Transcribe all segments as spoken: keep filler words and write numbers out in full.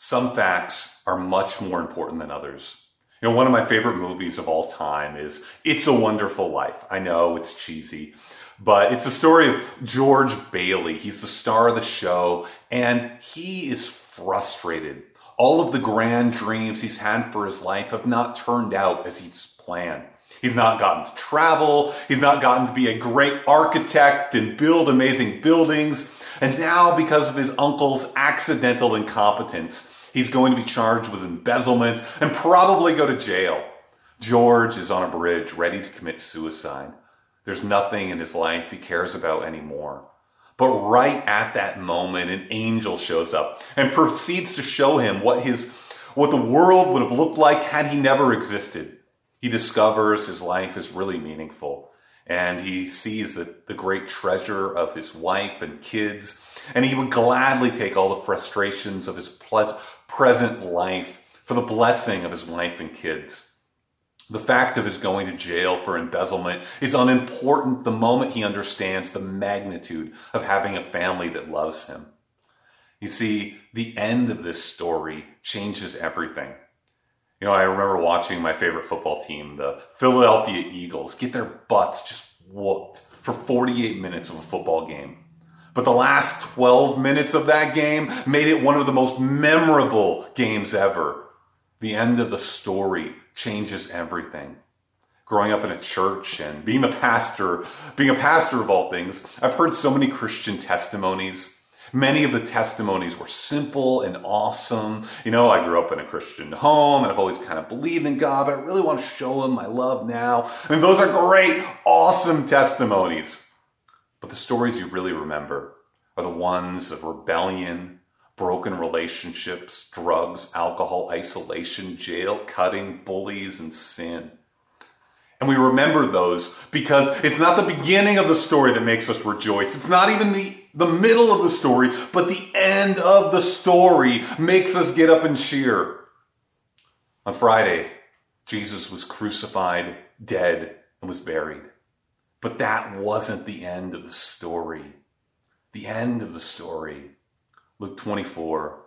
Some facts are much more important than others. You know, one of my favorite movies of all time is It's a Wonderful Life. I know it's cheesy, but it's a story of George Bailey. He's the star of the show, and he is frustrated. All of the grand dreams he's had for his life have not turned out as he's planned. He's not gotten to travel. He's not gotten to be a great architect and build amazing buildings. And now, because of his uncle's accidental incompetence, he's going to be charged with embezzlement and probably go to jail. George is on a bridge ready to commit suicide. There's nothing in his life he cares about anymore. But right at that moment, an angel shows up and proceeds to show him what his, what the world would have looked like had he never existed. He discovers his life is really meaningful, and he sees the, the great treasure of his wife and kids, and he would gladly take all the frustrations of his ple- present life for the blessing of his wife and kids. The fact of his going to jail for embezzlement is unimportant the moment he understands the magnitude of having a family that loves him. You see, the end of this story changes everything. You know, I remember watching my favorite football team, the Philadelphia Eagles, get their butts just whooped for forty-eight minutes of a football game. But the last twelve minutes of that game made it one of the most memorable games ever. The end of the story changes everything. Growing up in a church and being the pastor, being a pastor of all things, I've heard so many Christian testimonies. Many of the testimonies were simple and awesome. You know, I grew up in a Christian home and I've always kind of believed in God, but I really want to show him my love now. I mean, those are great, awesome testimonies. But the stories you really remember are the ones of rebellion, broken relationships, drugs, alcohol, isolation, jail, cutting, bullies, and sin. And we remember those because it's not the beginning of the story that makes us rejoice. It's not even the, the middle of the story, but the end of the story makes us get up and cheer. On Friday, Jesus was crucified, dead, and was buried. But that wasn't the end of the story. The end of the story. Luke twenty-four.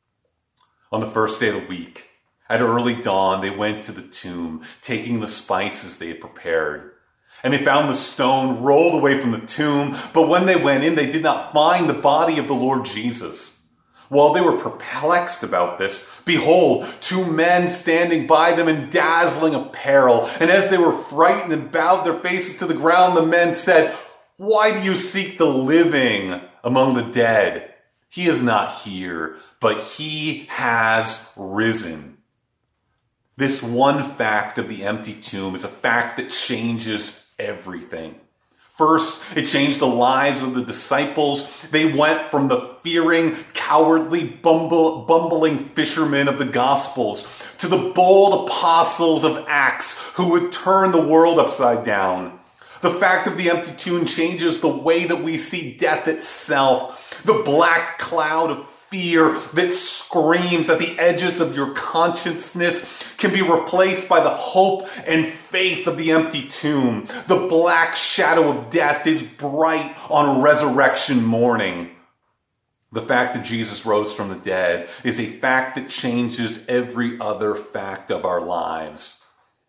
On the first day of the week, at early dawn, they went to the tomb, taking the spices they had prepared. And they found the stone rolled away from the tomb. But when they went in, they did not find the body of the Lord Jesus. While they were perplexed about this, behold, two men standing by them in dazzling apparel. And as they were frightened and bowed their faces to the ground, the men said, "Why do you seek the living among the dead? He is not here, but he has risen." This one fact of the empty tomb is a fact that changes everything. First, it changed the lives of the disciples. They went from the fearing, cowardly, bumble, bumbling fishermen of the Gospels to the bold apostles of Acts who would turn the world upside down. The fact of the empty tomb changes the way that we see death itself. The black cloud of fear that screams at the edges of your consciousness can be replaced by the hope and faith of the empty tomb. The black shadow of death is bright on resurrection morning. The fact that Jesus rose from the dead is a fact that changes every other fact of our lives.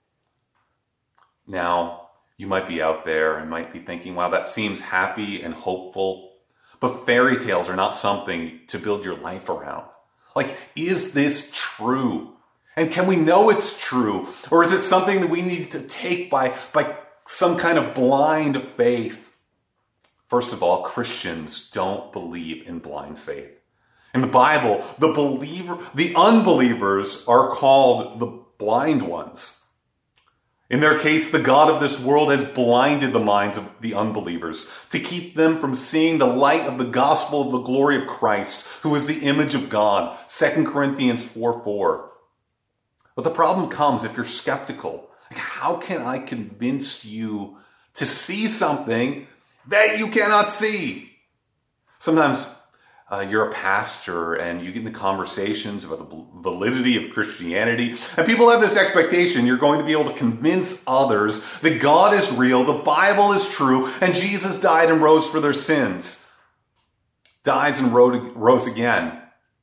Now, you might be out there and might be thinking, wow, that seems happy and hopeful. But fairy tales are not something to build your life around. Like, is this true? And can we know it's true? Or is it something that we need to take by, by some kind of blind faith? First of all, Christians don't believe in blind faith. In the Bible, the believer, the unbelievers are called the blind ones. In their case, the God of this world has blinded the minds of the unbelievers to keep them from seeing the light of the gospel of the glory of Christ, who is the image of God. Second Corinthians four four. But the problem comes if you're skeptical. Like, how can I convince you to see something that you cannot see? Sometimes Uh, you're a pastor and you get into conversations about the validity of Christianity, and people have this expectation you're going to be able to convince others that God is real, the Bible is true, and Jesus died and rose for their sins. Dies and rose again.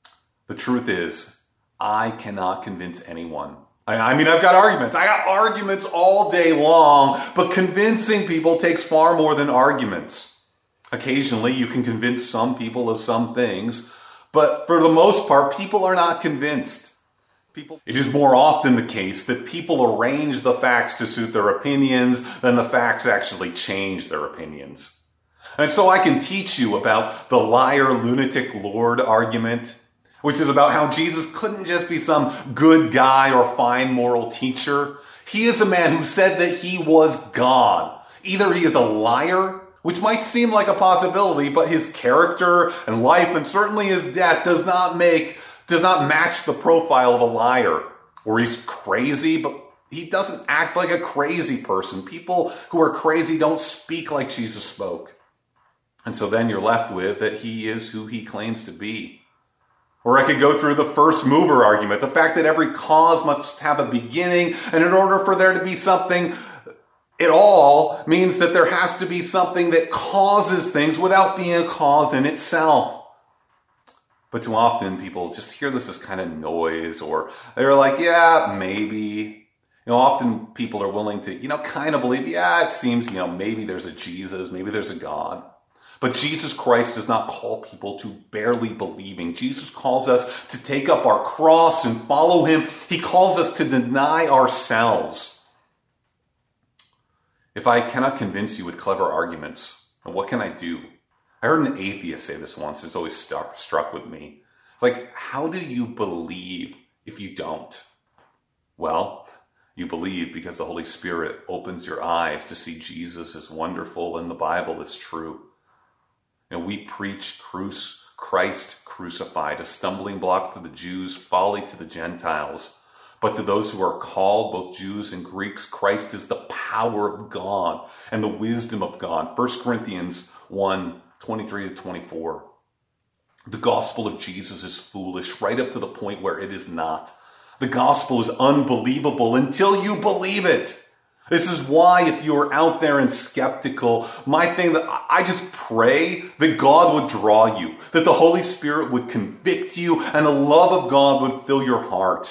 The truth is, I cannot convince anyone. I, I mean, I've got arguments. I got arguments all day long, but convincing people takes far more than arguments. Occasionally, you can convince some people of some things, but for the most part, people are not convinced. People, it is more often the case that people arrange the facts to suit their opinions than the facts actually change their opinions. And so I can teach you about the liar, lunatic, Lord argument, which is about how Jesus couldn't just be some good guy or fine moral teacher. He is a man who said that he was God. Either he is a liar, which might seem like a possibility, but his character and life and certainly his death does not make, does not match the profile of a liar. Or he's crazy, but he doesn't act like a crazy person. People who are crazy don't speak like Jesus spoke. And so then you're left with that he is who he claims to be. Or I could go through the first mover argument, the fact that every cause must have a beginning, and in order for there to be something at all means that there has to be something that causes things without being a cause in itself. But too often people just hear this as kind of noise, or they're like, yeah, maybe. You know, often people are willing to, you know, kind of believe, yeah, it seems, you know, maybe there's a Jesus, maybe there's a God. But Jesus Christ does not call people to barely believing. Jesus calls us to take up our cross and follow him. He calls us to deny ourselves. If I cannot convince you with clever arguments, what can I do? I heard an atheist say this once. It's always stuck, struck with me. It's like, how do you believe if you don't? Well, you believe because the Holy Spirit opens your eyes to see Jesus as wonderful and the Bible is true. And we preach Christ crucified, a stumbling block to the Jews, folly to the Gentiles. But to those who are called, both Jews and Greeks, Christ is the power of God and the wisdom of God. First Corinthians one, twenty-three to twenty-four. The gospel of Jesus is foolish, right up to the point where it is not. The gospel is unbelievable until you believe it. This is why if you're out there and skeptical, my thing that I just pray that God would draw you, that the Holy Spirit would convict you, and the love of God would fill your heart.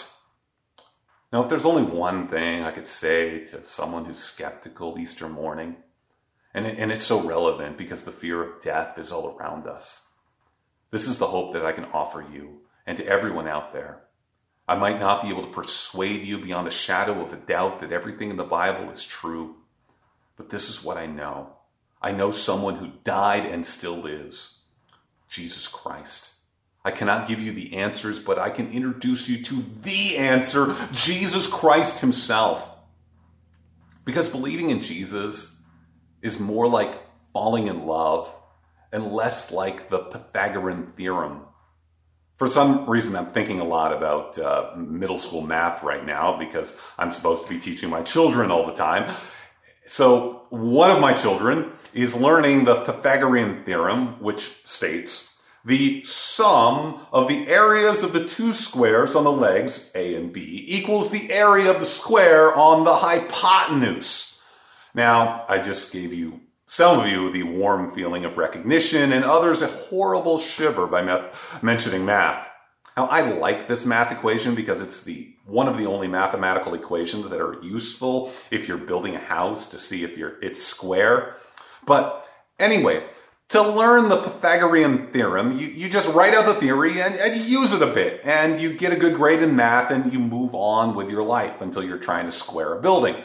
Now, if there's only one thing I could say to someone who's skeptical Easter morning, and, it, and it's so relevant because the fear of death is all around us, this is the hope that I can offer you and to everyone out there. I might not be able to persuade you beyond a shadow of a doubt that everything in the Bible is true, but this is what I know. I know someone who died and still lives, Jesus Christ. I cannot give you the answers, but I can introduce you to the answer, Jesus Christ himself. Because believing in Jesus is more like falling in love and less like the Pythagorean theorem. For some reason, I'm thinking a lot about uh, middle school math right now because I'm supposed to be teaching my children all the time. So one of my children is learning the Pythagorean theorem, which states the sum of the areas of the two squares on the legs, A and B, equals the area of the square on the hypotenuse. Now, I just gave you, some of you, the warm feeling of recognition, and others a horrible shiver by me- mentioning math. Now, I like this math equation because it's the one of the only mathematical equations that are useful if you're building a house to see if you're it's square. But anyway, to learn the Pythagorean theorem, you, you just write out the theory and, and you use it a bit, and you get a good grade in math, and you move on with your life until you're trying to square a building.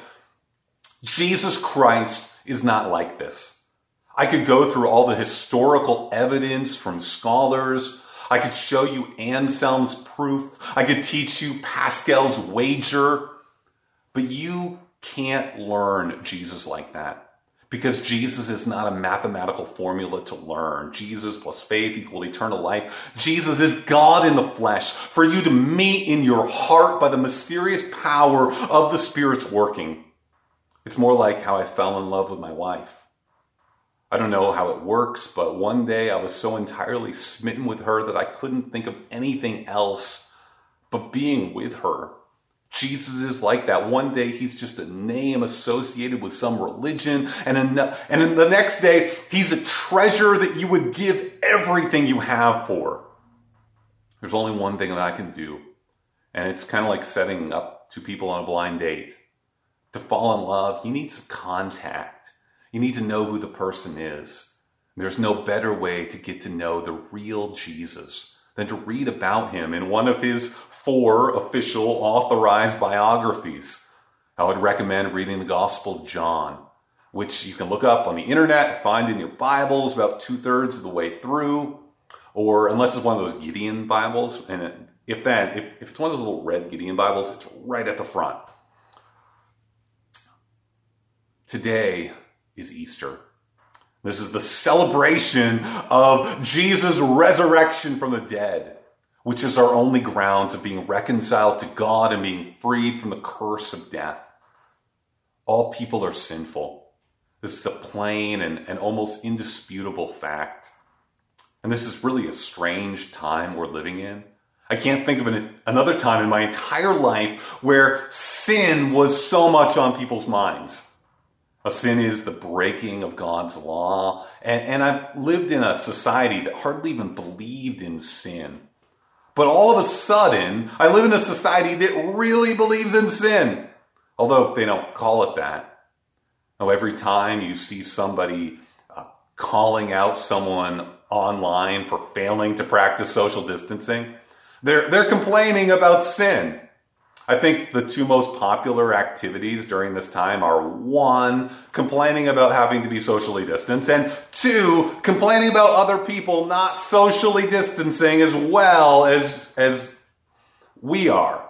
Jesus Christ is not like this. I could go through all the historical evidence from scholars. I could show you Anselm's proof. I could teach you Pascal's wager. But you can't learn Jesus like that. Because Jesus is not a mathematical formula to learn. Jesus plus faith equal eternal life. Jesus is God in the flesh for you to meet in your heart by the mysterious power of the Spirit's working. It's more like how I fell in love with my wife. I don't know how it works, but one day I was so entirely smitten with her that I couldn't think of anything else but being with her. Jesus is like that. One day he's just a name associated with some religion, and in the, and in the next day he's a treasure that you would give everything you have for. There's only one thing that I can do. And it's kind of like setting up two people on a blind date. To fall in love, you need some contact. You need to know who the person is. There's no better way to get to know the real Jesus than to read about him in one of his four official authorized biographies. I would recommend reading the Gospel of John, which you can look up on the internet, find in your Bibles about two-thirds of the way through, or unless it's one of those Gideon Bibles, and it, if that, if, if it's one of those little red Gideon Bibles, it's right at the front. Today is Easter. This is the celebration of Jesus' resurrection from the dead, which is our only grounds of being reconciled to God and being freed from the curse of death. All people are sinful. This is a plain and, and almost indisputable fact. And this is really a strange time we're living in. I can't think of an, another time in my entire life where sin was so much on people's minds. A sin is the breaking of God's law. And, and I've lived in a society that hardly even believed in sin. But all of a sudden, I live in a society that really believes in sin. Although they don't call it that. Now, every time you see somebody uh, calling out someone online for failing to practice social distancing, they're, they're complaining about sin. I think the two most popular activities during this time are one, complaining about having to be socially distanced, and two, complaining about other people not socially distancing as well as, as we are.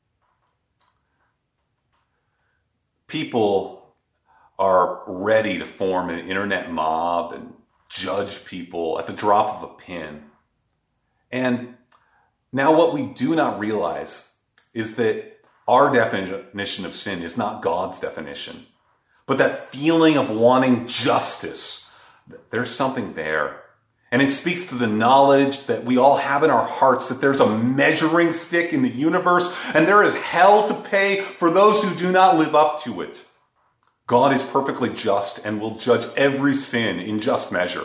People are ready to form an internet mob and judge people at the drop of a pin. And now what we do not realize is that our definition of sin is not God's definition, but that feeling of wanting justice. There's something there. And it speaks to the knowledge that we all have in our hearts that there's a measuring stick in the universe and there is hell to pay for those who do not live up to it. God is perfectly just and will judge every sin in just measure.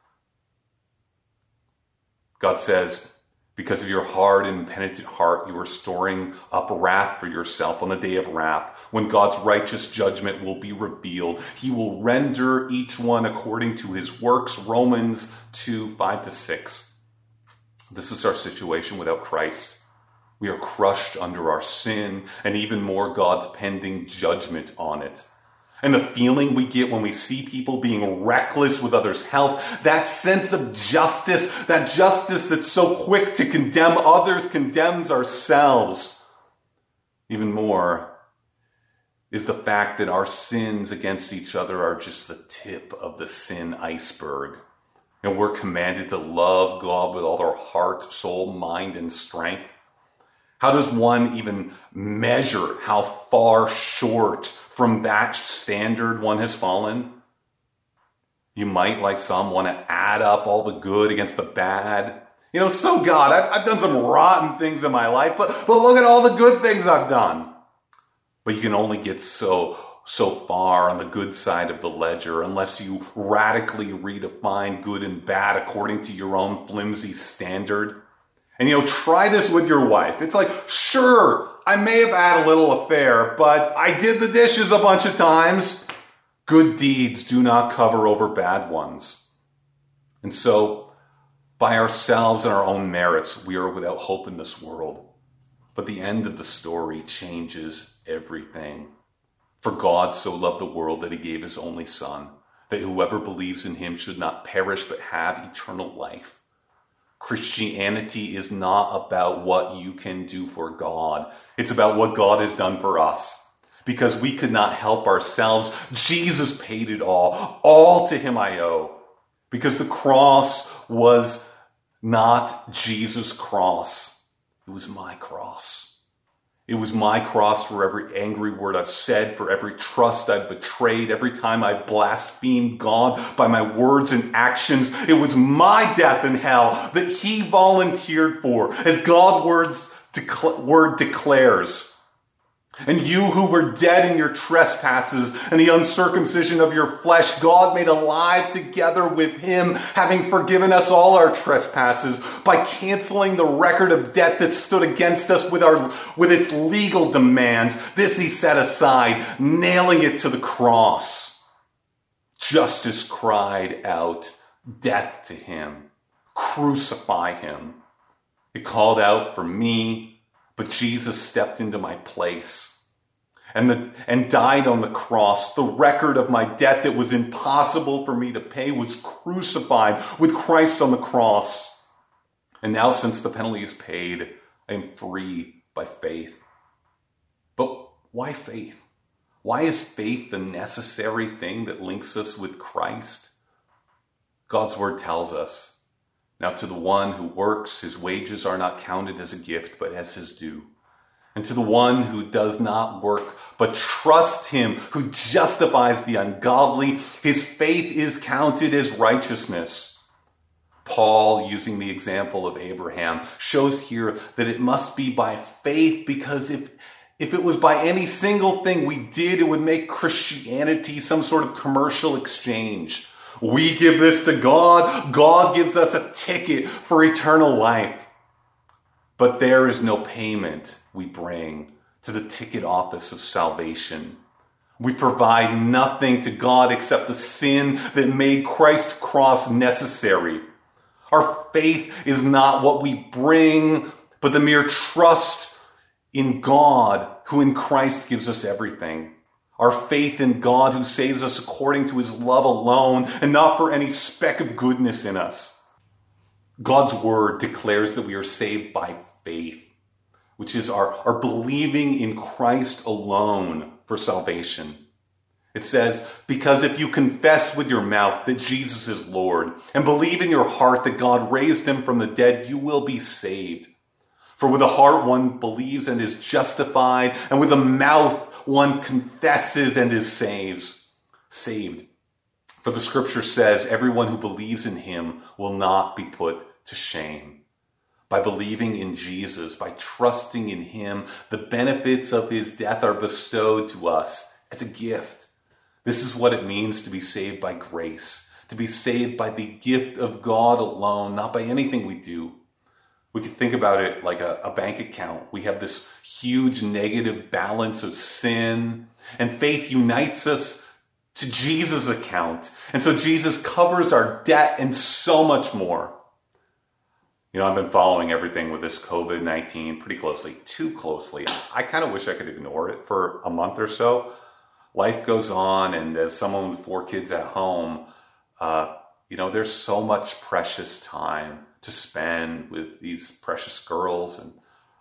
God says, because of your hard and impenitent heart, you are storing up wrath for yourself on the day of wrath, when God's righteous judgment will be revealed. He will render each one according to his works. Romans two, five to six. This is our situation without Christ. We are crushed under our sin and even more God's pending judgment on it. And the feeling we get when we see people being reckless with others' health, that sense of justice, that justice that's so quick to condemn others, condemns ourselves. Even more is the fact that our sins against each other are just the tip of the sin iceberg. And we're commanded to love God with all our heart, soul, mind, and strength. How does one even measure how far short from that standard one has fallen? You might, like some, want to add up all the good against the bad. You know, so God, I've, I've done some rotten things in my life, but, but look at all the good things I've done. But you can only get so, so far on the good side of the ledger unless you radically redefine good and bad according to your own flimsy standard. And, you know, try this with your wife. It's like, sure, I may have had a little affair, but I did the dishes a bunch of times. Good deeds do not cover over bad ones. And so, by ourselves and our own merits, we are without hope in this world. But the end of the story changes everything. For God so loved the world that he gave his only Son, that whoever believes in him should not perish but have eternal life. Christianity is not about what you can do for God. It's about what God has done for us. Because we could not help ourselves, Jesus paid it all. All to him I owe. Because the cross was not Jesus' cross. It was my cross. It was my cross for every angry word I've said, for every trust I've betrayed, every time I've blasphemed God by my words and actions. It was my death in hell that he volunteered for, as God's words decla- word declares. And you who were dead in your trespasses and the uncircumcision of your flesh, God made alive together with him, having forgiven us all our trespasses by canceling the record of debt that stood against us with our, with its legal demands. This he set aside, nailing it to the cross. Justice cried out, death to him, crucify him. It called out for me, but Jesus stepped into my place and, the, and died on the cross. The record of my debt that was impossible for me to pay was crucified with Christ on the cross. And now, since the penalty is paid, I am free by faith. But why faith? Why is faith the necessary thing that links us with Christ? God's word tells us, now to the one who works, his wages are not counted as a gift, but as his due. And to the one who does not work, but trusts him who justifies the ungodly, his faith is counted as righteousness. Paul, using the example of Abraham, shows here that it must be by faith, because if, if it was by any single thing we did, it would make Christianity some sort of commercial exchange. We give this to God. God gives us a ticket for eternal life. But there is no payment we bring to the ticket office of salvation. We provide nothing to God except the sin that made Christ's cross necessary. Our faith is not what we bring, but the mere trust in God, who in Christ gives us everything. Our faith in God who saves us according to his love alone and not for any speck of goodness in us. God's word declares that we are saved by faith, which is our, our believing in Christ alone for salvation. It says, because if you confess with your mouth that Jesus is Lord and believe in your heart that God raised him from the dead, you will be saved. For with the heart one believes and is justified, and with the mouth one confesses and is saves, saved. For the scripture says, everyone who believes in him will not be put to shame. By believing in Jesus, by trusting in him, the benefits of his death are bestowed to us as a gift. This is what it means to be saved by grace, to be saved by the gift of God alone, not by anything we do. We could think about it like a, a bank account. We have this huge negative balance of sin, and faith unites us to Jesus' account. And so Jesus covers our debt and so much more. You know, I've been following everything with this covid nineteen pretty closely, too closely. I kind of wish I could ignore it for a month or so. Life goes on, and as someone with four kids at home, uh, you know, there's so much precious time to spend with these precious girls. And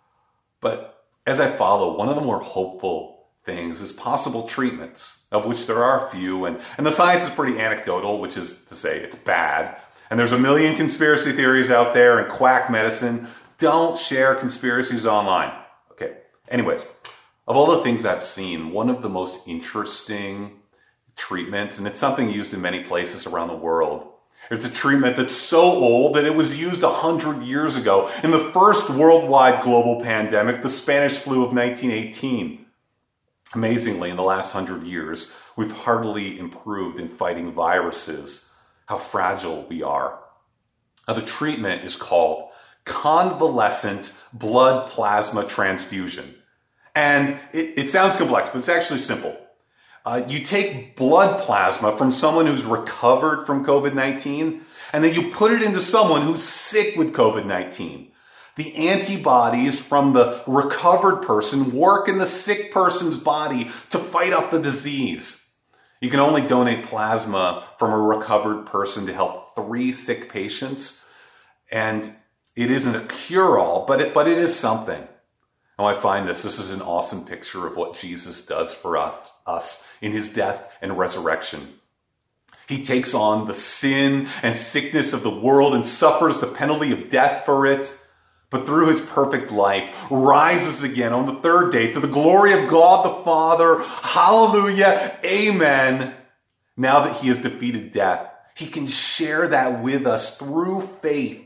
but as I follow, one of the more hopeful things is possible treatments, of which there are a few, and, and the science is pretty anecdotal, which is to say it's bad. And there's a million conspiracy theories out there and quack medicine. Don't share conspiracies online. Okay. Anyways, of all the things I've seen, one of the most interesting treatments, and it's something used in many places around the world, it's a treatment that's so old that it was used a hundred years ago in the first worldwide global pandemic, the Spanish flu of nineteen eighteen. Amazingly, in the last hundred years, we've hardly improved in fighting viruses. How fragile we are. Now, the treatment is called convalescent blood plasma transfusion. And it, it sounds complex, but it's actually simple. Uh, you take blood plasma from someone who's recovered from covid nineteen, and then you put it into someone who's sick with covid nineteen. The antibodies from the recovered person work in the sick person's body to fight off the disease. You can only donate plasma from a recovered person to help three sick patients. And it isn't a cure-all, but it, but it is something. Now I find this, this is an awesome picture of what Jesus does for us, us in his death and resurrection. He takes on the sin and sickness of the world and suffers the penalty of death for it. But through his perfect life, rises again on the third day to the glory of God the Father. Hallelujah. Amen. Now that he has defeated death, he can share that with us through faith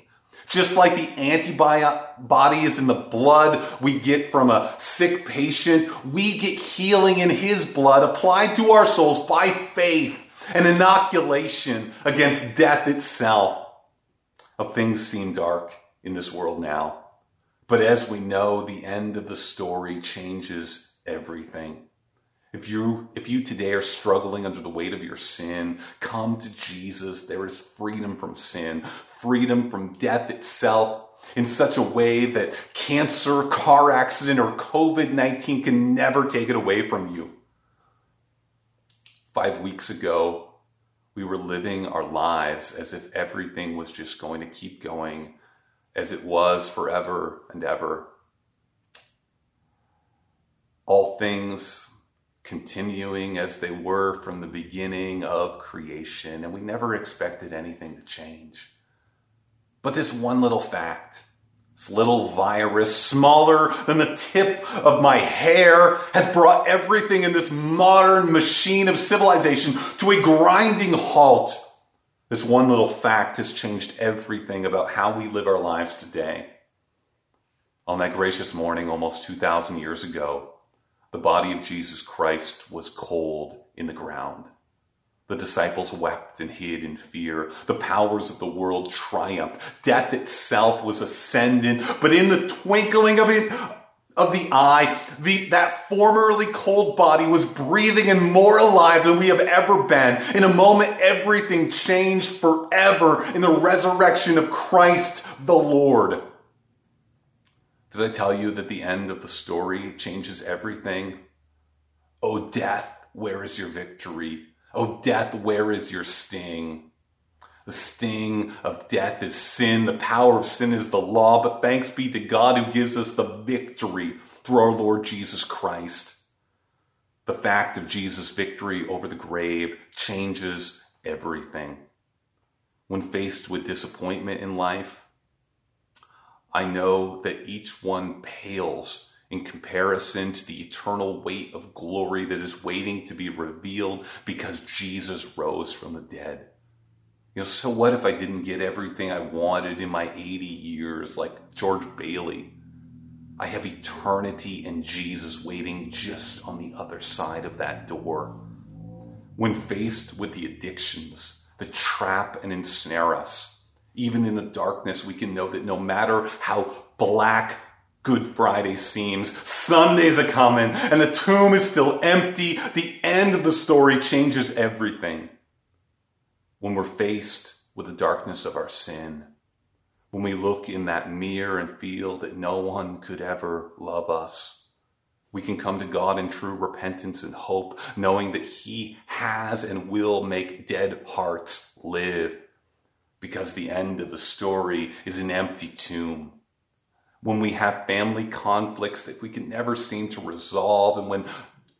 Just like the antibody is in the blood we get from a sick patient, we get healing in his blood applied to our souls by faith, an inoculation against death itself. Oh, things seem dark in this world now, but as we know, the end of the story changes everything. If you, if you today are struggling under the weight of your sin, come to Jesus. There is freedom from sin, freedom from death itself, in such a way that cancer, car accident, or covid nineteen can never take it away from you. Five weeks ago, we were living our lives as if everything was just going to keep going as it was forever and ever. All things continuing as they were from the beginning of creation, and we never expected anything to change. But this one little fact, this little virus, smaller than the tip of my hair, has brought everything in this modern machine of civilization to a grinding halt. This one little fact has changed everything about how we live our lives today. On that gracious morning, almost two thousand years ago, the body of Jesus Christ was cold in the ground. The disciples wept and hid in fear. The powers of the world triumphed. Death itself was ascendant, but in the twinkling of it, of the eye, the, that formerly cold body was breathing and more alive than we have ever been. In a moment, everything changed forever in the resurrection of Christ the Lord. Did I tell you that the end of the story changes everything? Oh, death, where is your victory? Oh, death, where is your sting? The sting of death is sin. The power of sin is the law. But thanks be to God who gives us the victory through our Lord Jesus Christ. The fact of Jesus' victory over the grave changes everything. When faced with disappointment in life, I know that each one pales in comparison to the eternal weight of glory that is waiting to be revealed because Jesus rose from the dead. You know, so what if I didn't get everything I wanted in my eighty years like George Bailey? I have eternity in Jesus waiting just on the other side of that door. When faced with the addictions that trap and ensnare us, even in the darkness, we can know that no matter how black Good Friday seems, Sunday's a coming, and the tomb is still empty. The end of the story changes everything. When we're faced with the darkness of our sin, when we look in that mirror and feel that no one could ever love us, we can come to God in true repentance and hope, knowing that He has and will make dead hearts live. Because the end of the story is an empty tomb. When we have family conflicts that we can never seem to resolve, and when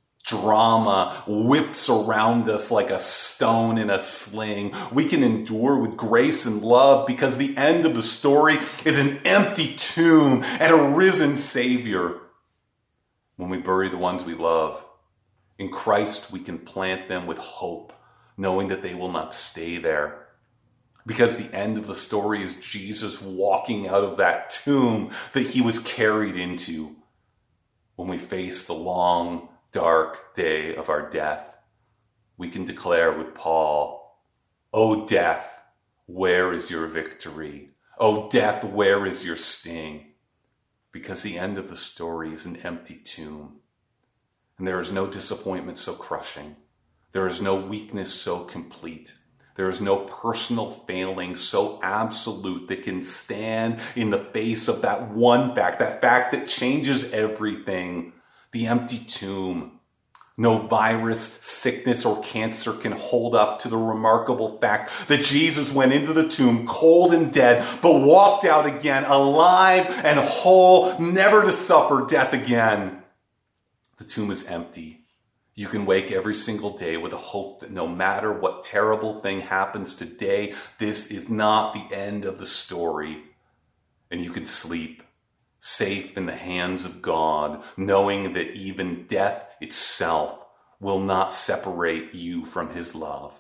drama whips around us like a stone in a sling, we can endure with grace and love because the end of the story is an empty tomb and a risen Savior. When we bury the ones we love, in Christ we can plant them with hope, knowing that they will not stay there. Because the end of the story is Jesus walking out of that tomb that He was carried into. When we face the long, dark day of our death, we can declare with Paul, "O death, where is your victory? O death, where is your sting?" Because the end of the story is an empty tomb. And there is no disappointment so crushing. There is no weakness so complete. There is no personal failing so absolute that can stand in the face of that one fact, that fact that changes everything, the empty tomb. No virus, sickness, or cancer can hold up to the remarkable fact that Jesus went into the tomb cold and dead, but walked out again, alive and whole, never to suffer death again. The tomb is empty. You can wake every single day with a hope that no matter what terrible thing happens today, this is not the end of the story. And you can sleep safe in the hands of God, knowing that even death itself will not separate you from His love.